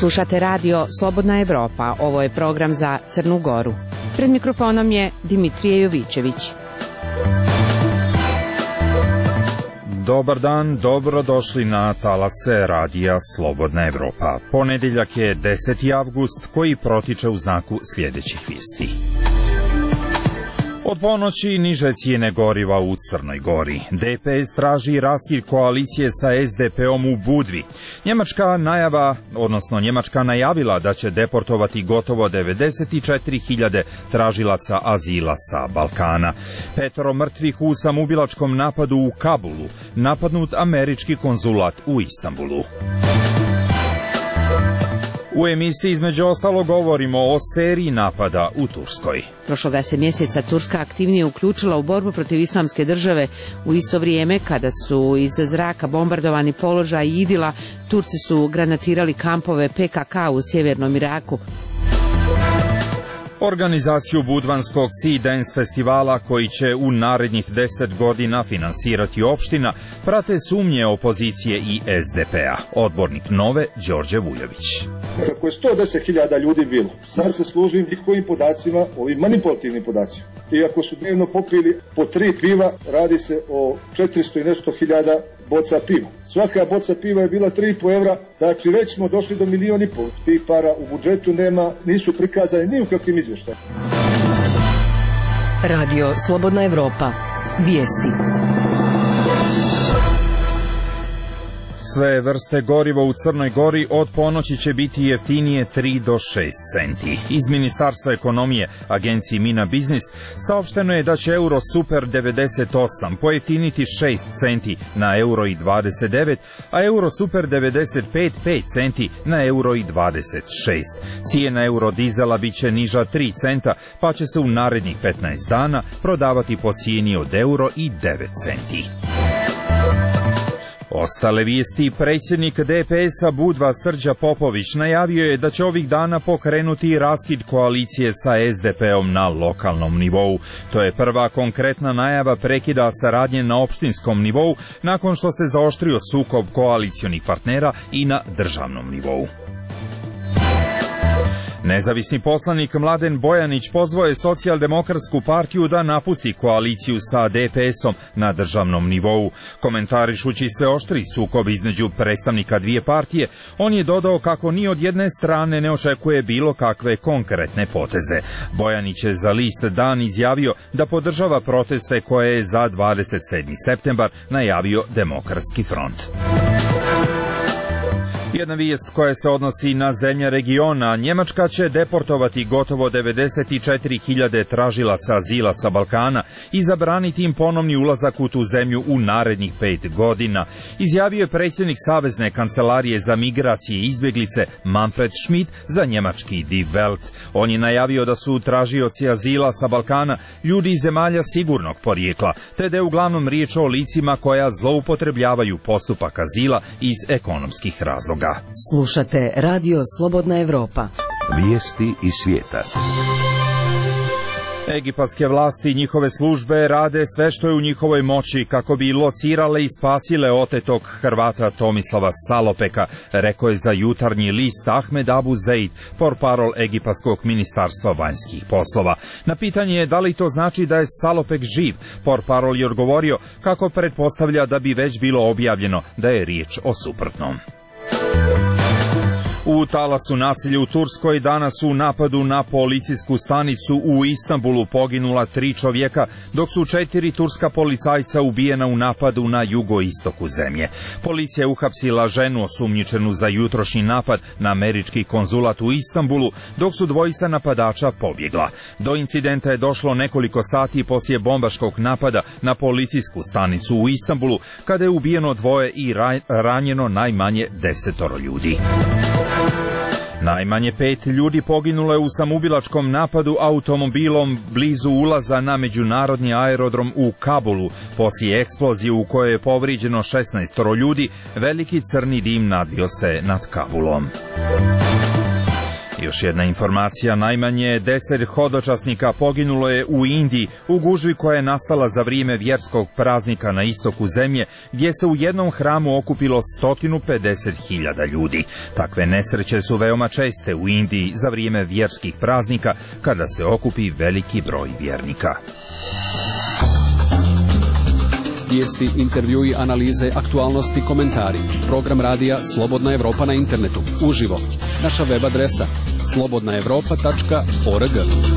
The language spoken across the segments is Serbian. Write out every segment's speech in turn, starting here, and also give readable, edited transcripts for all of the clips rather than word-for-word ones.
Slušate radio Slobodna Evropa, ovo je program za Crnu Goru. Pred mikrofonom je Dimitrije Jovićević. Dobar dan, dobrodošli na talase radija Slobodna Evropa. Ponedeljak je 10. avgust koji protiče u znaku sljedećih vijesti. Od ponoći niže cijene goriva u Crnoj Gori. DPS traži raskid koalicije sa SDP-om u Budvi. Njemačka najavila da će deportovati gotovo 94.000 tražilaca azila sa Balkana. 5 mrtvih u samoubilačkom napadu u Kabulu. Napadnut američki konzulat u Istanbulu. U emisiji između ostalo govorimo o seriji napada u Turskoj. Prošloga se mjeseca Turska aktivnije uključila u borbu protiv Islamske države. U isto vrijeme kada su iz zraka bombardovani položaj Idila, Turci su granatirali kampove PKK u sjevernom Iraku. Organizaciju budvanskog Sea Dance festivala koji će u narednih 10 godina finansirati opština prate sumnje opozicije i SDP-a. Odbornik Nove, Đorđe Vujović. Ako je 110.000 ljudi bilo, sad se služim njihovim podacima, ovim manipulativnim podacima. I ako su dnevno popili po 3 piva, radi se o 400 i nešto hiljada boca piva. Svaka boca piva je bila 3,5 evra, znači već smo došli do 1,5 miliona. Tih para u budžetu nema, nisu prikazane ni u kakvim izvještajima. Radio Slobodna Evropa. Vijesti. Sve vrste goriva u Crnoj Gori od ponoći će biti jeftinije 3 do 6 centi. Iz Ministarstva ekonomije, agenciji Mina Biznis, saopšteno je da će euro super 98 pojeftiniti 6 centi na euro i 29, a euro super 95 5 centi na euro i 26. Cijena euro dizela bit će niža 3 centa, pa će se u narednih 15 dana prodavati po cijeni od euro i 9 centi. Ostale vijesti. Predsjednik DPS-a Budva Srđa Popović najavio je da će ovih dana pokrenuti raskid koalicije sa SDP-om na lokalnom nivou. To je prva konkretna najava prekida saradnje na opštinskom nivou nakon što se zaoštrio sukob koalicionih partnera i na državnom nivou. Nezavisni poslanik Mladen Bojanić pozvao je Socijaldemokratsku partiju da napusti koaliciju sa DPS-om na državnom nivou. Komentarišući sve oštri sukob između predstavnika dvije partije, on je dodao kako ni od jedne strane ne očekuje bilo kakve konkretne poteze. Bojanić je za list Dan izjavio da podržava proteste koje je za 27. septembar najavio Demokratski front. Jedna vijest koja se odnosi na zemlje regiona. Njemačka će deportovati gotovo 94.000 tražilaca azila sa Balkana i zabraniti im ponovni ulazak u tu zemlju u narednih 5 godina, izjavio je predsjednik Savezne kancelarije za migracije i izbjeglice Manfred Schmidt za njemački Die Welt. On je najavio da su tražioci azila sa Balkana ljudi iz zemalja sigurnog porijekla, te da je uglavnom riječ o licima koja zloupotrebljavaju postupak azila iz ekonomskih razloga. Slušate radio Slobodna Evropa. Vijesti iz svijeta. Egipatske vlasti i njihove službe rade sve što je u njihovoj moći kako bi locirale i spasile otetog Hrvata Tomislava Salopeka, rekao je za Jutarnji list Ahmed Abu Zeid, portparol Egipatskog ministarstva vanjskih poslova. Na pitanje je da li to znači da je Salopek živ, portparol je odgovorio kako pretpostavlja da bi već bilo objavljeno da je riječ o suprotnom. U talasu nasilja u Turskoj danas u napadu na policijsku stanicu u Istanbulu poginula 3 čovjeka, dok su 4 turska policajca ubijena u napadu na jugoistoku zemlje. Policija je uhapsila ženu osumnjičenu za jutrošnji napad na američki konzulat u Istanbulu, dok su dvojica napadača pobjegla. Do incidenta je došlo nekoliko sati poslije bombaškog napada na policijsku stanicu u Istanbulu, kada je ubijeno 2 i ranjeno najmanje 10 ljudi. Najmanje 5 ljudi poginulo je u samoubilačkom napadu automobilom blizu ulaza na međunarodni aerodrom u Kabulu. Poslije eksplozije u kojoj je povrijeđeno 16 ljudi, veliki crni dim nadvio se nad Kabulom. Još jedna informacija, najmanje 10 hodočasnika poginulo je u Indiji u gužvi koja je nastala za vrijeme vjerskog praznika na istoku zemlje, gdje se u jednom hramu okupilo 150.000 ljudi. Takve nesreće su veoma česte u Indiji za vrijeme vjerskih praznika, kada se okupi veliki broj vjernika. Vijesti, intervjui, analize, aktualnosti, komentari. Program radija Slobodna Evropa na internetu. Uživo. Naša web adresa slobodnaevropa.org.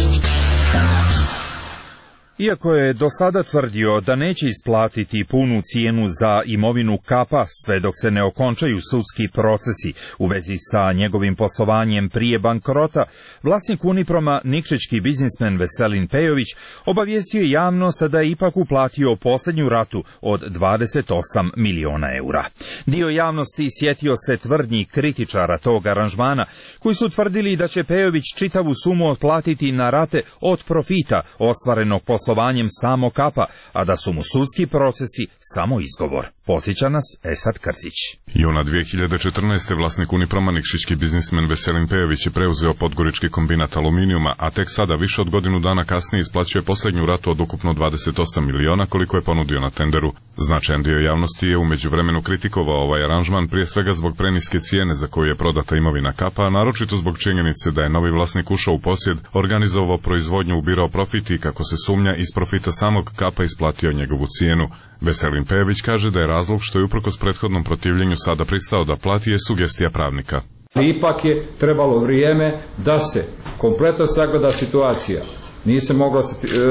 Iako je do sada tvrdio da neće isplatiti punu cijenu za imovinu Kapa sve dok se ne okončaju sudski procesi u vezi sa njegovim poslovanjem prije bankrota, vlasnik Uniproma, nikšićki biznismen Veselin Pejović, obavijestio je javnost da je ipak uplatio posljednju ratu od 28 miliona eura. Dio javnosti sjetio se tvrdnji kritičara tog aranžmana, koji su tvrdili da će Pejović čitavu sumu otplatiti na rate od profita ostvarenog poslovanjem samo Kapa, a da su mu sudski procesi samo izgovor. Podsjeća nas Esad Krcić. Juna 2014. vlasnik Uniproma, nikšićki biznismen Veselin Pejović je preuzeo podgorički kombinat aluminijuma, a tek sada, više od godinu dana kasnije, isplaćuje posljednju ratu od ukupno 28 miliona koliko je ponudio na tenderu. Značajan dio javnosti je u međuvremenu kritikovao ovaj aranžman, prije svega zbog preniske cijene za koju je prodata imovina Kapa, a naročito zbog činjenice da je novi vlasnik ušao u posjed, organizovao proizvodnju, ubirao profit i, kako se sumnja, iz profita samog Kapa isplatio njegovu cijenu. Veselin Pejović kaže da je razlog što je uprkos prethodnom protivljenju sada pristao da plati je sugestija pravnika. Ipak je trebalo vrijeme da se kompletno sagleda situacija. Nije se mogla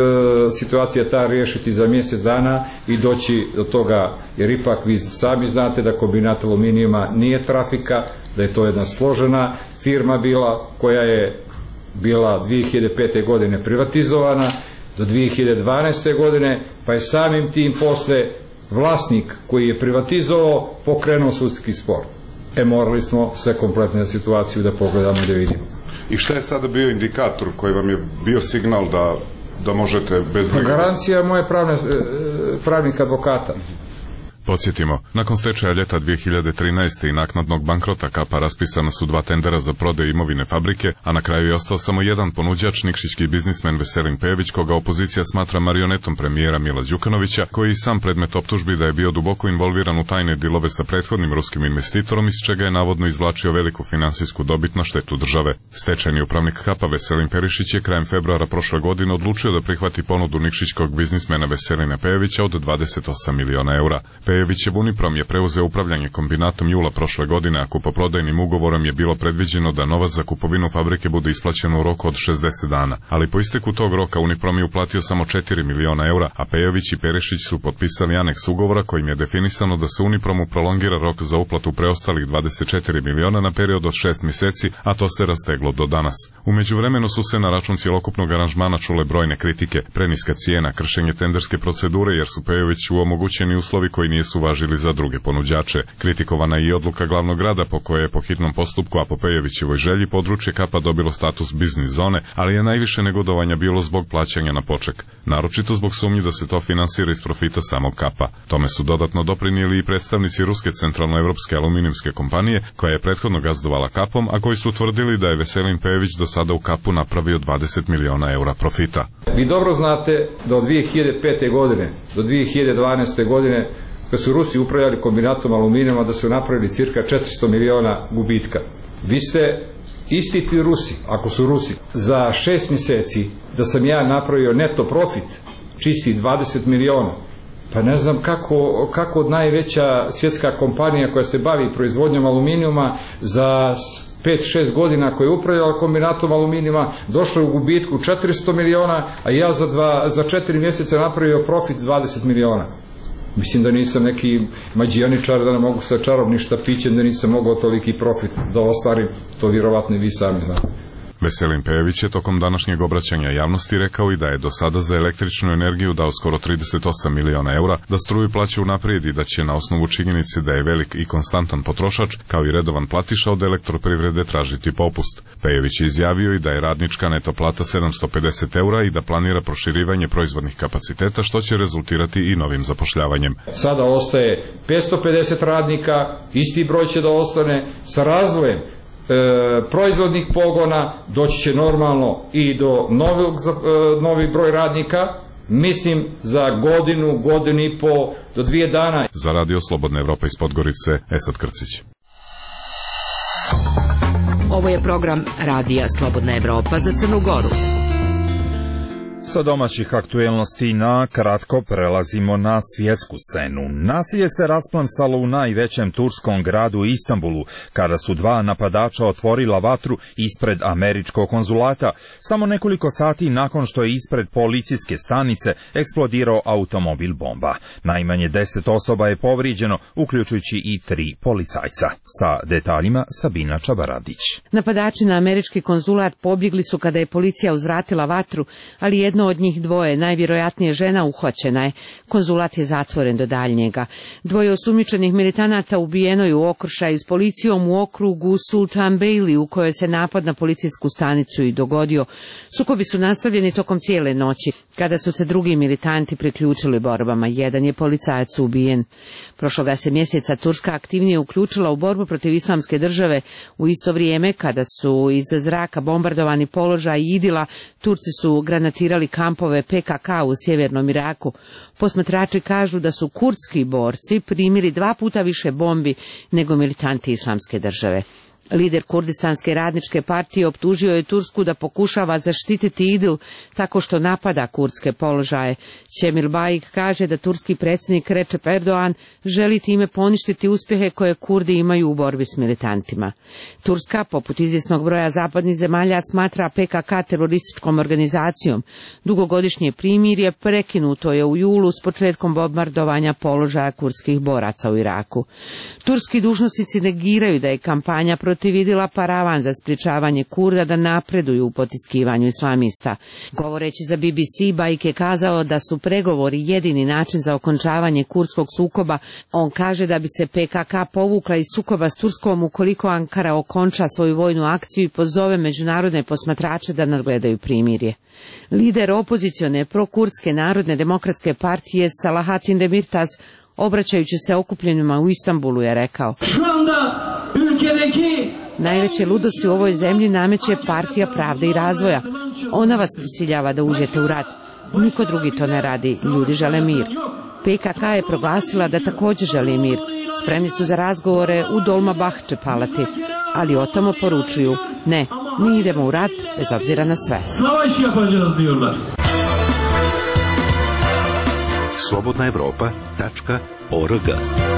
situacija ta riješiti za mjesec dana i doći do toga, jer ipak vi sami znate da kombinat aluminijuma nije trafika, da je to jedna složena firma bila koja je bila 2005. godine privatizovana do 2012. godine, pa je samim tim posle vlasnik koji je privatizovao pokrenuo sudski spor. Morali smo sve kompletne situaciju da pogledamo i da vidimo. I šta je sada bio indikator koji vam je bio signal da možete bez... Garancija moje pravnika advokata. Podsjetimo, nakon stečaja ljeta 2013. i naknadnog bankrota Kapa raspisana su 2 tendera za prodaju imovine fabrike, a na kraju je ostao samo jedan ponuđač, nikšićki biznismen Veselin Pejović, koga opozicija smatra marionetom premijera Mila Đukanovića, koji je sam predmet optužbi da je bio duboko involviran u tajne dilove sa prethodnim ruskim investitorom, iz čega je navodno izvlačio veliku finansijsku dobit na štetu države. Stečajni upravnik Kapa Veselin Perišić je krajem februara prošle godine odlučio da prihvati ponudu nikšićkog biznismena Veselina Pejovića od 28 miliona eura. Pejovićev Uniprom je preuzeo upravljanje kombinatom jula prošle godine, a kupoprodajnim ugovorom je bilo predviđeno da novac za kupovinu fabrike bude isplaćen u roku od 60 dana, ali po isteku tog roka Uniprom je uplatio samo 4 miliona eura, a Pejović i Perišić su potpisali aneks ugovora kojim je definisano da se Unipromu prolongira rok za uplatu preostalih 24 miliona na period od 6 mjeseci, a to se rasteglo do danas. U međuvremenu su se na račun cjelokupnog aranžmana čule brojne kritike, preniska cijena, kršenje tenderske procedure jer su Pejoviću omogućeni uslovi koji nisu važili za druge ponuđače. Kritikovana je i odluka glavnog grada po kojoj je po hitnom postupku, a po Pejovićevoj želji, područje Kapa dobilo status biznis zone, ali je najviše negodovanja bilo zbog plaćanja na poček, naročito zbog sumnji da se to finansira iz profita samog Kapa. Tome su dodatno doprinijeli i predstavnici ruske centralnoevropske aluminijumske kompanije, koja je prethodno gazdovala Kapom, a koji su tvrdili da je Veselin Pejović do sada u Kapu napravio 20 miliona eura profita. Vi dobro znate da od 2005. godine do 2012. godine kad su Rusi upravljali kombinatom aluminijuma, da su napravili cirka 400 miliona gubitka. Vi ste isti ti Rusi, ako su Rusi, za 6 mjeseci da sam ja napravio neto profit čisti 20 miliona. Pa ne znam kako najveća svjetska kompanija koja se bavi proizvodnjom aluminijuma za 5-6 godina koja je upravljala kombinatom aluminijuma došla u gubitku 400 miliona, a ja za 4 mjeseca napravio profit 20 miliona. Mislim da nisam neki mađijaničar, da ne mogu sa čarobnim štapićem, da nisam mogao toliki profit da ostvarim, to vjerovatno i vi sami znate. Veselin Pejović je tokom današnjeg obraćanja javnosti rekao i da je do sada za električnu energiju dao skoro 38 miliona eura, da struju plaća unaprijed i da će na osnovu činjenice da je velik i konstantan potrošač, kao i redovan platiša, od elektroprivrede tražiti popust. Pejović je izjavio i da je radnička neto plata 750 eura i da planira proširivanje proizvodnih kapaciteta, što će rezultirati i novim zapošljavanjem. Sada ostaje 550 radnika, isti broj će da ostane sa razvojem proizvodnih pogona, doći će normalno i do novi broj radnika, mislim za godinu i po do 2 dana. Za Radio Slobodna Evropa iz Podgorice, Esad Krcić. Ovo je program Radija Slobodna Evropa za Crnu Goru. Sa domaćih aktuelnosti na kratko prelazimo na svjetsku scenu. Nasilje se rasplamsalo u najvećem turskom gradu Istanbulu, kada su 2 napadača otvorila vatru ispred američkog konzulata, samo nekoliko sati nakon što je ispred policijske stanice eksplodirao automobil bomba. Najmanje 10 osoba je povrijeđeno, uključujući i 3 policajca. Sa detaljima Sabina Čabaradić. Napadači na američki konzulat pobjegli su kada je policija uzvratila vatru, ali jedno od njih 2, najvjerojatnije žena, uhvaćena je. Konzulat je zatvoren do daljnjega. 2 osumnjičenih militanata ubijeno je u okršaju s policijom u okrugu Sultan Beyli, u kojoj se napad na policijsku stanicu i dogodio. Sukobi su nastavljeni tokom cijele noći, kada su se drugi militanti priključili borbama. Jedan je policajac ubijen. Prošloga se mjeseca Turska aktivnije uključila u borbu protiv Islamske države. U isto vrijeme, kada su iz zraka bombardovani položaji Idila, Turci su granatirali kampove PKK u sjevernom Iraku. Posmatrači kažu da su kurdski borci primili 2 puta više bombi nego militanti Islamske države. Lider Kurdistanske radničke partije optužio je Tursku da pokušava zaštititi Idil tako što napada kurdske položaje. Cemil Bayik kaže da turski predsjednik Recep Erdogan želi time poništiti uspjehe koje Kurdi imaju u borbi s militantima. Turska, poput izvjesnog broja zapadnih zemalja, smatra PKK terorističkom organizacijom. Dugogodišnje primirje prekinuto je u julu s početkom bombardovanja položaja kurdskih boraca u Iraku. Turski dužnosnici negiraju da je kampanja protiv Idila paravan za sprječavanje Kurda da napreduju u potiskivanju islamista. Govoreći za BBC, Bayik je kazao da su pregovori jedini način za okončavanje kurdskog sukoba. On kaže da bi se PKK povukla iz sukoba s Turskom ukoliko Ankara okonča svoju vojnu akciju i pozove međunarodne posmatrače da nadgledaju primirje. Lider opozicione prokurdske Narodne demokratske partije Salahatin Demirtas, obraćajući se okupljenima u Istanbulu, je rekao: najveće ludosti u ovoj zemlji nameće Partija pravde i razvoja. Ona vas prisiljava da uđete u rat. Niko drugi to ne radi. Ljudi žele mir. PKK je proglasila da također želi mir. Spremni su za razgovore u Dolmabahče palati, ali o tomu poručuju: ne, mi idemo u rat bez obzira na sve. slobodnaevropa.org.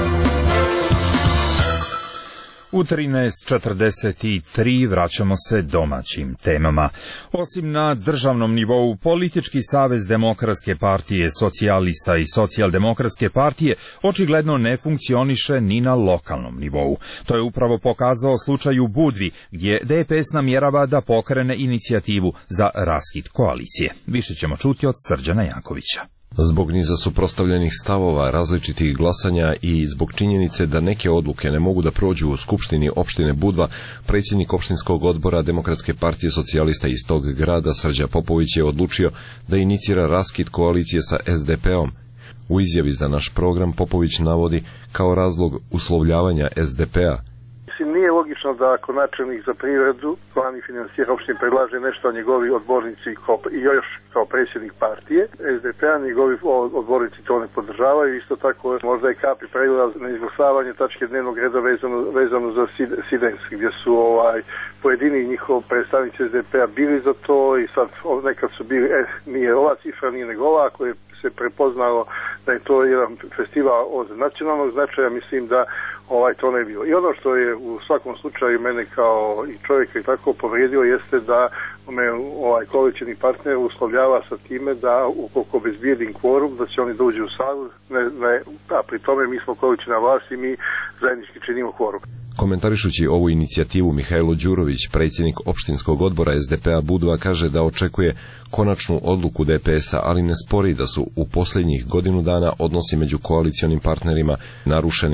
U 13:43 vraćamo se domaćim temama. Osim na državnom nivou, Politički savez Demokratske partije, Socijalista i Socijaldemokratske partije očigledno ne funkcioniše ni na lokalnom nivou. To je upravo pokazao slučaj u Budvi, gdje DPS namjerava da pokrene inicijativu za raskid koalicije. Više ćemo čuti od Srđana Jankovića. Zbog niza suprotstavljenih stavova, različitih glasanja i zbog činjenice da neke odluke ne mogu da prođu u Skupštini opštine Budva, predsjednik opštinskog odbora Demokratske partije socijalista iz tog grada Srđa Popović je odlučio da inicira raskid koalicije sa SDP-om. U izjavi za naš program Popović navodi kao razlog uslovljavanja SDP-a: nije logično da ako načelnik za privredu, plan i financijera opštine predlaže nešto, a njegovi odbornici i još kao predsjednik partije SDP-a, njegovi odbornici to ne podržavaju. Isto tako možda je kapi pregledal na izglasavanje tačke dnevnog reda vezano za Sidens, gdje su pojedini njihov predstavnici SDP-a bili za to i sad nekad su bili, nije ova cifra, nije nego ova, ako je se prepoznalo da je to jedan festival od nacionalnog značaja, mislim da to ne bilo. I ono što je u svakom slučaju mene kao i čovjeka i tako povrijedio jeste da me koalicijni partner uslovljava sa time da ukoliko obezbijedim kvorum da će oni dođu u salu, a pri tome mi smo koalicijna vlast i mi zajednički činimo kvorum. Komentarišući ovu inicijativu, Mihajlo Đurović, predsjednik opštinskog odbora SDP-a Budva, kaže da očekuje konačnu odluku DPS-a, ali ne spori da su u posljednjih godinu dana odnosi među koalicionim partnerima narušeni.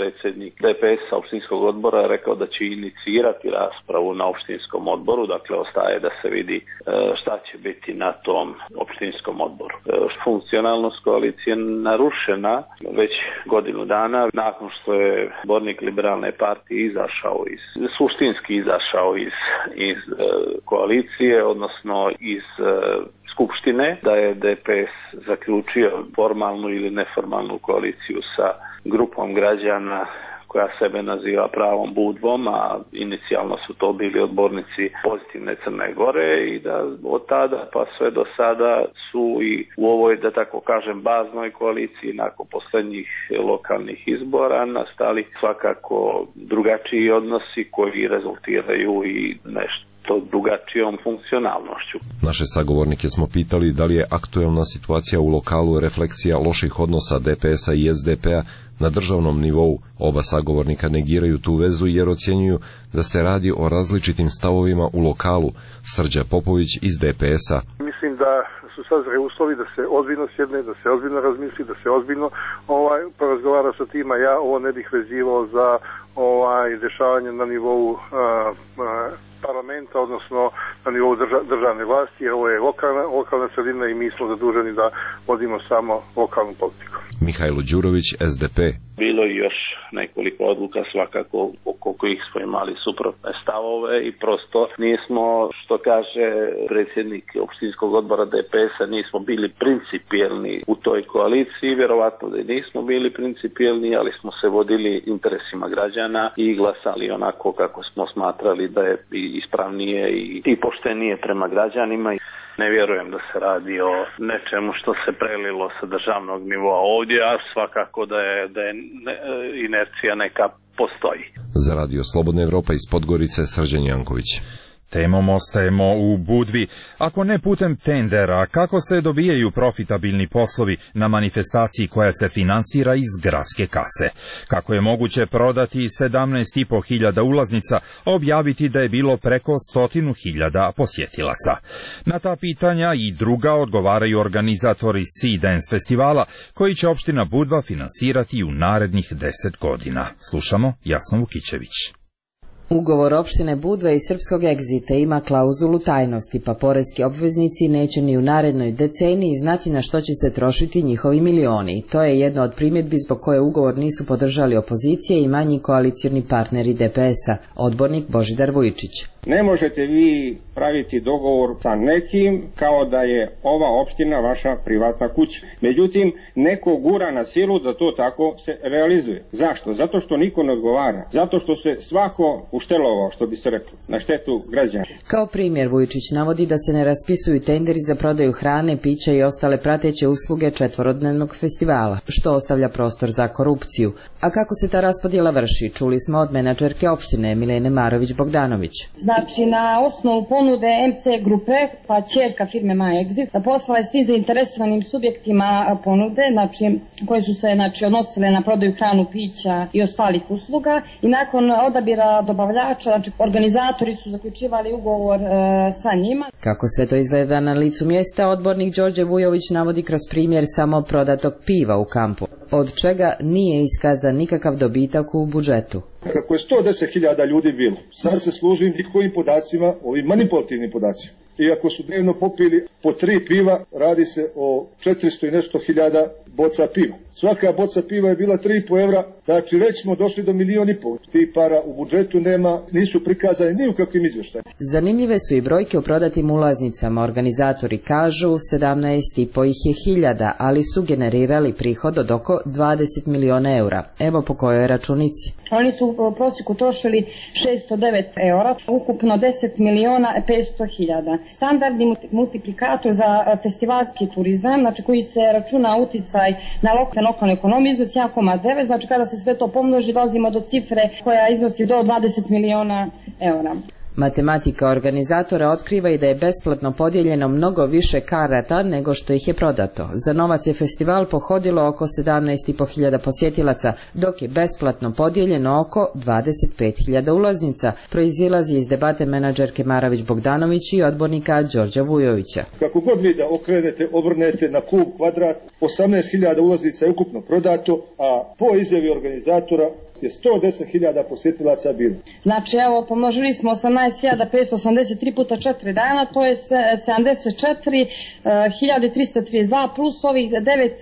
predsjednik DPS-a opštinskog odbora je rekao da će inicirati raspravu na opštinskom odboru, dakle ostaje da se vidi šta će biti na tom opštinskom odboru. Funkcionalnost koalicije narušena već godinu dana nakon što je odbornik Liberalne partije suštinski izašao iz koalicije, odnosno iz Skupštine, da je DPS zaključio formalnu ili neformalnu koaliciju sa grupom građana koja sebe naziva pravom Budvom, a inicijalno su to bili odbornici Pozitivne Crne Gore i da od tada pa sve do sada su i u ovoj, da tako kažem, baznoj koaliciji nakon posljednjih lokalnih izbora nastali svakako drugačiji odnosi koji rezultiraju i nešto drugačijom funkcionalnošću. Naše sagovornike smo pitali da li je aktuelna situacija u lokalu refleksija loših odnosa DPS-a i SDP-a na državnom nivou. Oba sagovornika negiraju tu vezu jer ocjenjuju da se radi o različitim stavovima u lokalu. Srđa Popović iz DPS-a. Mislim da su sazreli uslovi da se ozbiljno sjedne, da se ozbiljno razmisli, da se ozbiljno porazgovara sa tima. Ja ovo ne bih vezivao za dešavanje na nivou parlamenta, odnosno na nivou državne vlasti, jer ovo je lokalna sredina i mi smo zaduženi da vodimo samo lokalnu politiku. Mihajlo Đurović, SDP. Bilo je još nekoliko odluka svakako oko kojih smo imali suprotne stavove i prosto nismo, što kaže predsjednik opštinskog odbora DPS-a, nismo bili principijelni u toj koaliciji, vjerovatno da nismo bili principijelni, ali smo se vodili interesima građana i glasali onako kako smo smatrali da je ispravnije i poštenije prema građanima. Ne vjerujem da se radi o nečemu što se prelilo sa državnog nivoa ovdje, a svakako da je inercija neka postoji. Za Radio Slobodna Evropa iz Podgorice, Srđan Janković. Temom ostajemo u Budvi. Ako ne putem tendera, kako se dobijaju profitabilni poslovi na manifestaciji koja se finansira iz gradske kase? Kako je moguće prodati 17.500 ulaznica, a objaviti da je bilo preko 100.000 posjetilaca? Na ta pitanja i druga odgovaraju organizatori Sea Dance festivala, koji će opština Budva finansirati u narednih 10 godina. Slušamo Jasnu Vukićević. Ugovor opštine Budva i Srpskog Egzita ima klauzulu tajnosti, pa poreski obveznici neće ni u narednoj deceniji znati na što će se trošiti njihovi milioni. To je jedna od primjedbi zbog koje ugovor nisu podržali opozicije i manji koalicioni partneri DPS-a, odbornik Božidar Vujčić. Ne možete vi praviti dogovor sa nekim kao da je ova opština vaša privatna kuća. Međutim, neko gura na silu da to tako se realizuje. Zašto? Zato što niko ne odgovara. Zato što se svako uštelovao, što bi se reklo, na štetu građana. Kao primjer Vujčić navodi da se ne raspisuju tenderi za prodaju hrane, pića i ostale prateće usluge četvorodnevnog festivala, što ostavlja prostor za korupciju. A kako se ta raspodjela vrši, čuli smo od menadžerke opštine Milene Marović-Bogdanović. Znači, na osnovu ponude MC grupe, pa ćerka firme My Exit, da poslala je svi zainteresovanim subjektima ponude, znači, koje su se odnosile na prodaju hranu, pića i ostalih usluga, i nakon odabira dobavljača, znači, organizatori su zaključivali ugovor sa njima. Kako sve to izgleda na licu mjesta, odbornik Đorđe Vujović navodi kroz primjer samo prodatog piva u kampu, od čega nije iskazan nikakav dobitak u budžetu. Kako je 110.000 ljudi bilo, sad se služim njihovim podacima, ovim manipulativnim podacima. I ako su dnevno popili po 3 piva, radi se o 400 i nešto hiljada boca piva. Svaka boca piva je bila 3,5 evra, znači već smo došli do 1,5 miliona. Ti para u budžetu nema, nisu prikazane ni u kakvim izvještajima. Zanimljive su i brojke o prodatim ulaznicama. Organizatori kažu 17.500, ali su generirali prihod od oko 20 miliona eura. Evo po kojoj računici. Oni su u prosjeku trošili 609 eura, ukupno 10.500.000. Standardni multiplikator za festivalski turizam, znači koji se računa uticaj na lokalnu ekonomiju, iznosi 1,9, znači kada se sve to pomnoži dolazimo do cifre koja iznosi do 20 miliona eura. Matematika organizatora otkriva i da je besplatno podijeljeno mnogo više karata nego što ih je prodato. Za novac je festival pohodilo oko 17.500 posjetilaca, dok je besplatno podijeljeno oko 25.000 ulaznica, proizilazi iz debate menadžerke Marović-Bogdanović i odbornika Đorđa Vujovića. Kako god vi da okrenete, obrnete na kub, kvadrat, 18.000 ulaznica je ukupno prodato, a po izjavi organizatora je 110.000 posjetilaca bilo. Znači, evo, pomnožili smo 18.583 puta 4 dana, to je 74.332 plus ovih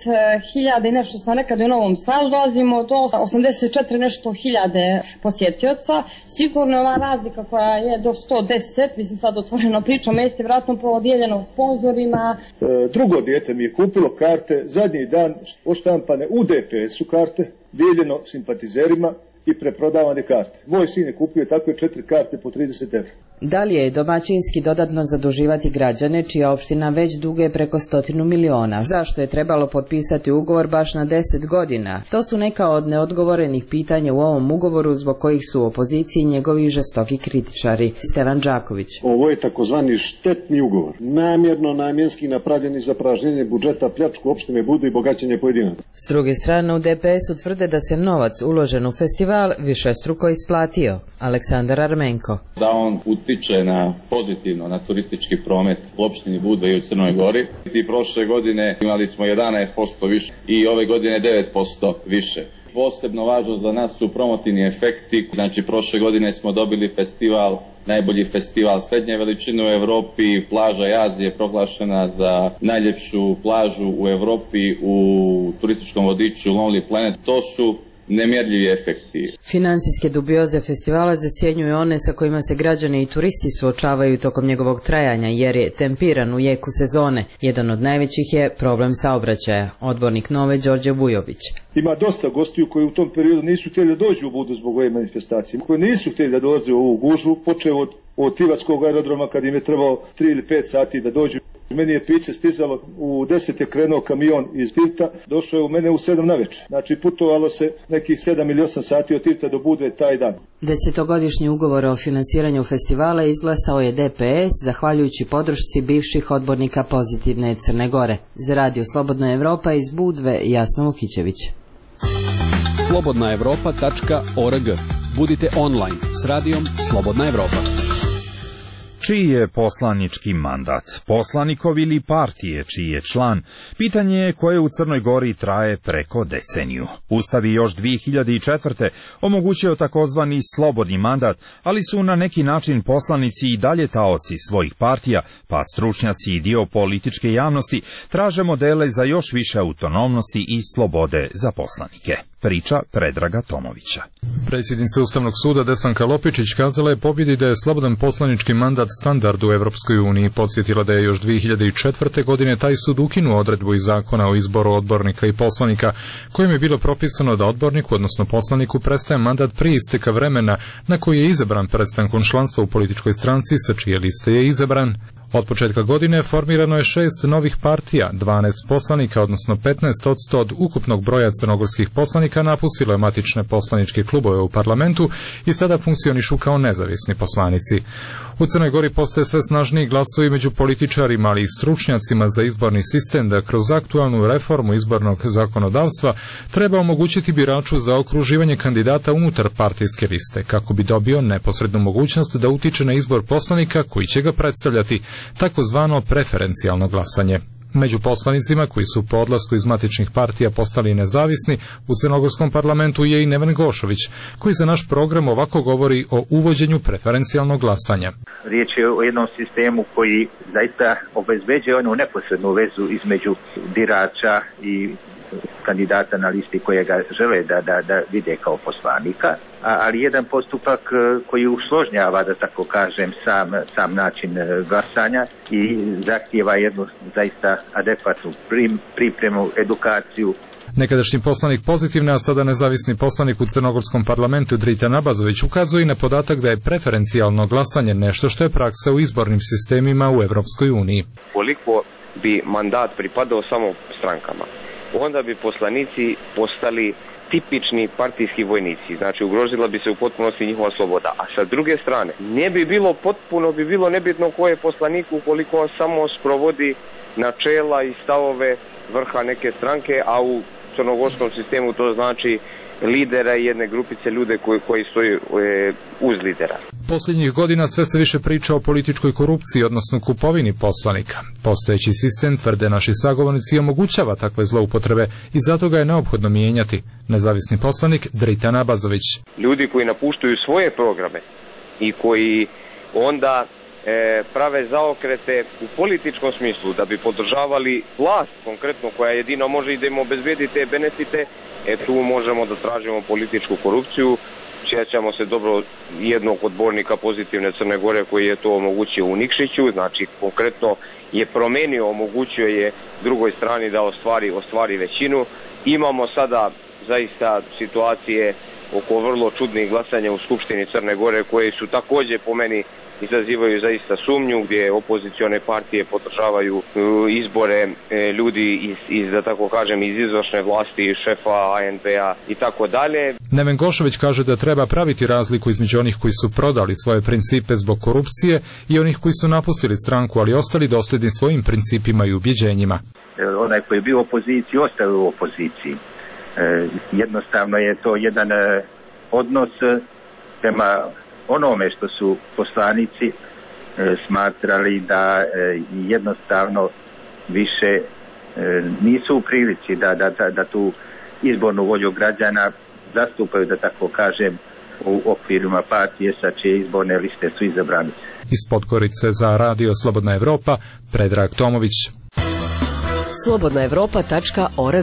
9.000 i nešto sam rekao da u Novom Sadu dolazimo do 84 nešto hiljade posjetioca. Sigurno je ova razlika koja je do 110, mislim sad otvoreno pričam, jeste vratno podijeljeno sponzorima. Drugo dijete mi je kupilo karte, zadnji dan oštampane u DPS-u karte, dijeljeno simpatizerima i preprodavane karte. Moj sin je kupio takve 4 karte po 30 €. Da li je domaćinski dodatno zaduživati građane čija opština već duguje preko 100 miliona? Zašto je trebalo potpisati ugovor baš na 10 godina? To su neka od neodgovorenih pitanja u ovom ugovoru zbog kojih su u opoziciji njegovi žestoki kritičari. Stevan Đaković. Ovo je takozvani štetni ugovor. Namjenski napravljeni za pražnjenje budžeta, pljačku opštine Budu i bogaćenje pojedinaca. S druge strane u DPS-u tvrde da se novac uložen u festival višestruko isplatio. Aleksandar Armenko. Da on utiče na pozitivno na turistički promet u opštini Budva i u Crnoj Gori. I prošle godine imali smo 11% više i ove godine 9% više. Posebno važno za nas su promotivni efekti. Znači, prošle godine smo dobili festival, najbolji festival srednje veličine u Evropi. Plaža Azije je proglašena za najljepšu plažu u Evropi u turističkom vodiču Lonely Planet. To su nemjerljivi efekti. Finansijske dubioze festivala zasjenjuju one sa kojima se građani i turisti suočavaju tokom njegovog trajanja, jer je tempiran u jeku sezone. Jedan od najvećih je problem saobraćaja. Odbornik Nove Đorđe Vujović. Ima dosta gostiju koji u tom periodu nisu htjeli da dođu u Budu zbog ove manifestacije, koji nisu htjeli da dolaze u ovu gužvu, počeo od Tivatskog aerodroma kad im je trebalo 3 ili 5 sati da dođu. Meni je piće stizalo, u 10 je krenuo kamion iz Tivta, došao je u mene u 7 navečer. Znači putovalo se nekih 7 ili 8 sati od Tivta do Budve taj dan. 10-godišnji ugovor o finansiranju festivala izglasao je DPS zahvaljujući podršci bivših odbornika Pozitivne Crne Gore. Za Radio Slobodna Evropa iz Budve, Jasna Vukićević. slobodnaevropa.org. Budite online s radijom Slobodna Evropa. Čiji je poslanički mandat? Poslanikov ili partije čiji je član? Pitanje je koje u Crnoj Gori traje preko deceniju. Ustav je još 2004. omogućio takozvani slobodni mandat, ali su na neki način poslanici i dalje taoci svojih partija, pa stručnjaci i dio političke javnosti traže modele za još više autonomnosti i slobode za poslanike. Priča Predraga Tomovića. Predsjednica Ustavnog suda Desanka Lopičić kazala je pobjedi da je slobodan poslanički mandat standard u Evropskoj uniji. Podsjetila da je još 2004. godine taj sud ukinuo odredbu iz zakona o izboru odbornika i poslanika, kojim je bilo propisano da odborniku, odnosno poslaniku, prestaje mandat prije isteka vremena na koji je izabran prestankom članstva u političkoj stranci sa čije liste je izabran. Od početka godine formirano je 6 novih partija, 12 poslanika, odnosno 15% od ukupnog broja crnogorskih poslanika napustilo je matične poslaničke klubove u parlamentu i sada funkcionišu kao nezavisni poslanici. U Crnoj Gori postoje sve snažniji glasovi među političarima, ali i stručnjacima za izborni sistem da kroz aktualnu reformu izbornog zakonodavstva treba omogućiti biraču za okruživanje kandidata unutar partijske liste, kako bi dobio neposrednu mogućnost da utiče na izbor poslanika koji će ga predstavljati, takozvano preferencijalno glasanje. Među poslanicima koji su po odlasku iz matičnih partija postali nezavisni u crnogorskom parlamentu je i Neven Gošović, koji za naš program ovako govori o uvođenju preferencijalnog glasanja. Riječ je o jednom sistemu koji zaista obezbeđuje onu neposrednu vezu između birača i kandidata na listi koje ga žele da vide kao poslanika, ali jedan postupak koji usložnjava, da tako kažem, sam način glasanja i zahtijeva jednu zaista adekvatnu pripremu, edukaciju. Nekadašnji poslanik Pozitivne, a sada nezavisni poslanik u crnogorskom parlamentu Dritan Abazović ukazuje na podatak da je preferencijalno glasanje nešto što je praksa u izbornim sistemima u Evropskoj uniji. Koliko bi mandat pripadao samo strankama, onda bi poslanici postali tipični partijski vojnici, znači ugrozila bi se u potpunosti njihova sloboda. A sa druge strane, bi bilo nebitno ko je poslanik ukoliko on samo sprovodi načela i stavove vrha neke stranke, a u crnogorskom sistemu to znači lidera i jedne grupice ljude koji stoji uz lidera. Posljednjih godina sve se više priča o političkoj korupciji, odnosno kupovini poslanika. Postojeći sistem, tvrde naši sagovornici, omogućava takve zloupotrebe i zato ga je neophodno mijenjati. Nezavisni poslanik Dritan Abazović. Ljudi koji napuštaju svoje programe i koji onda prave zaokrete u političkom smislu da bi podržavali vlast konkretno koja jedino može i da im obezbedi te benefite, tu možemo da tražimo političku korupciju. Sjećamo se dobro jednog odbornika Pozitivne Crne Gore koji je to omogućio u Nikšiću, znači konkretno je promenio, omogućio je drugoj strani da ostvari većinu. Imamo sada zaista situacije oko vrlo čudnih glasanja u Skupštini Crne Gore koje su također po meni izazivaju zaista sumnju, gdje opozicione partije podržavaju izbore ljudi da tako kažem, iz izvršne vlasti, šefa ANP-a i tako dalje. Neven Gošović kaže da treba praviti razliku između onih koji su prodali svoje principe zbog korupcije i onih koji su napustili stranku, ali ostali dosljedni svojim principima i ubjeđenjima. Onaj koji je bio u opoziciji, ostao u opoziciji. Jednostavno je to jedan odnos prema onome što su poslanici smatrali da jednostavno više nisu u prilici da tu izbornu volju građana zastupaju, da tako kažem, u okvirima partije sa čije izborne liste su izabrani. Iz Podgorice za Radio Slobodna Evropa, Predrag Tomović. slobodnaevropa.org.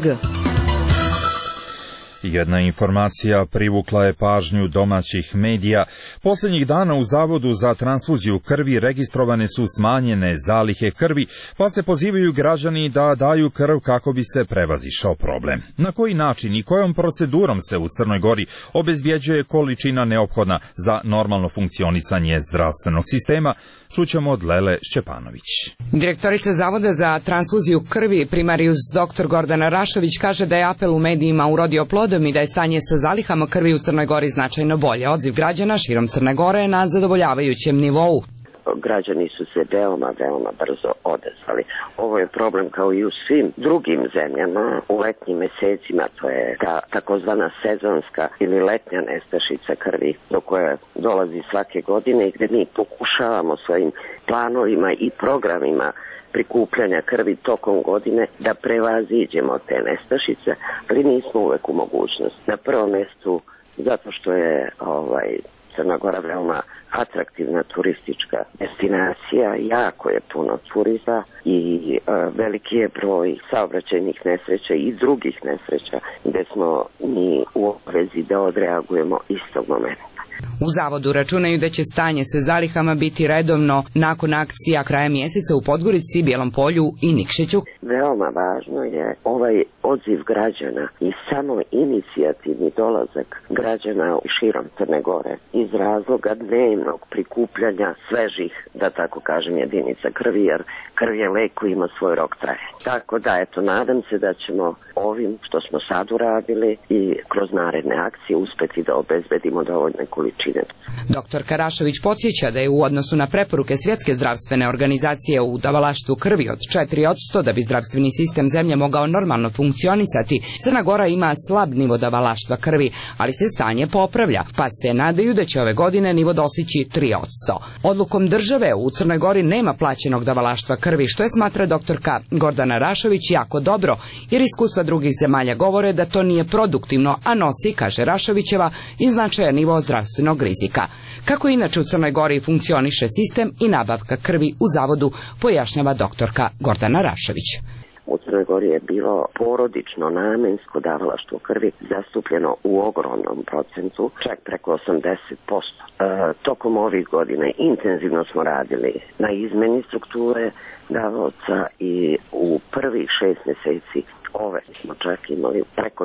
Jedna informacija privukla je pažnju domaćih medija. Posljednjih dana u Zavodu za transfuziju krvi registrovane su smanjene zalihe krvi, pa se pozivaju građani da daju krv kako bi se prevazišao problem. Na koji način i kojom procedurom se u Crnoj Gori obezbjeđuje količina neophodna za normalno funkcionisanje zdravstvenog sistema, čućemo od Lele Šćepanović. Direktorica Zavoda za transfuziju krvi, primarijus dr. Gordana Rašović, kaže da je apel u medijima urodio plodom i da je stanje sa zalihama krvi u Crnoj Gori značajno bolje. Odziv građana širom Crne Gore je na zadovoljavajućem nivou. Građani su se veoma brzo odazvali. Ovo je problem kao i u svim drugim zemljama. U letnjim mesecima to je ta takozvana sezonska ili letnja nestašica krvi do koje dolazi svake godine i gdje mi pokušavamo svojim planovima i programima prikupljanja krvi tokom godine da prevaziđemo te nestašice, ali nismo uvek u mogućnosti. Na prvom mjestu zato što je Crna Gora veoma atraktivna turistička destinacija, jako je puno turista i veliki je broj saobraćajnih nesreća i drugih nesreća gdje smo mi u obvezi da odreagujemo istog momenta. U Zavodu računaju da će stanje sa zalihama biti redovno nakon akcija kraja mjeseca u Podgorici, Bijelom Polju i Nikšiću. Veoma važno je ovaj odziv građana i samo inicijativni dolazak građana širom Crne Gore iz razloga dnevnog prikupljanja svežih, da tako kažem, jedinica krvi, jer krv je lek koji ima svoj rok trajanja. Tako da, nadam se da ćemo ovim što smo sad uradili i kroz naredne akcije uspeti da obezbedimo dovoljne količine. Dr. Karašović podsjeća da je u odnosu na preporuke Svjetske zdravstvene organizacije u davalaštvu krvi od 4% da bi zdravstveni sistem zemlje mogao normalno funkcionisati, Crna Gora ima slab nivo davalaštva krvi, ali se stanje popravlja, pa se nadaju da će ove godine nivo dostići 3%. Odlukom države u Crnoj Gori nema plaćenog davalaštva krvi, što je, smatra doktorka Gordana Rašović, jako dobro, jer iskustva drugih zemalja govore da to nije produktivno, a nosi, kaže Rašovićeva, i značajan nivo zdravstvenog rizika. Kako inače u Crnoj Gori funkcioniše sistem i nabavka krvi u Zavodu, pojašnjava doktorka Gordana Rašović. U Crnoj Gori je bilo porodično namensko davalaštvo krvi zastupljeno u ogromnom procentu, čak preko 80%. Tokom ovih godina intenzivno smo radili na izmeni strukture davaoca i u prvih 6 mjeseci ove smo čak imali preko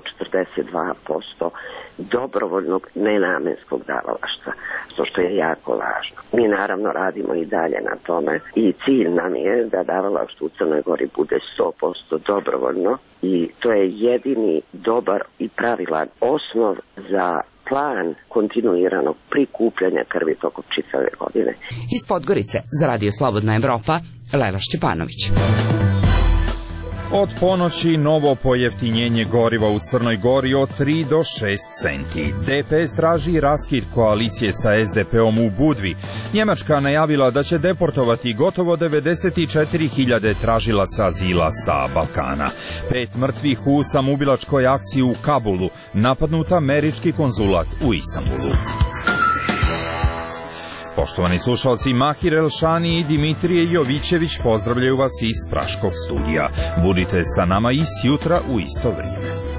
42% dobrovoljnog nenamenskog davalaštva, što je jako važno. Mi naravno radimo i dalje na tome i cilj nam je da davalaštvo u Crnoj Gori bude 100% dobrovoljno i to je jedini dobar i pravilan osnov za plan kontinuiranog prikupljanja krvi tokom čitave godine. Iz Podgorice za Radio Slobodna Evropa, Lela Šćepanović. Od ponoći novo pojeftinjenje goriva u Crnoj Gori od 3 do 6 centi. DPS traži raskid koalicije sa SDP-om u Budvi. Njemačka najavila da će deportovati gotovo 94.000 tražilaca azila sa Balkana. 5 mrtvih u samoubilačkoj akciji u Kabulu, napadnut američki konzulat u Istanbulu. Poštovani slušalci, Mahir Elšani i Dimitrije Jovićević pozdravljaju vas iz Praškog studija. Budite sa nama i sjutra u isto vrijeme.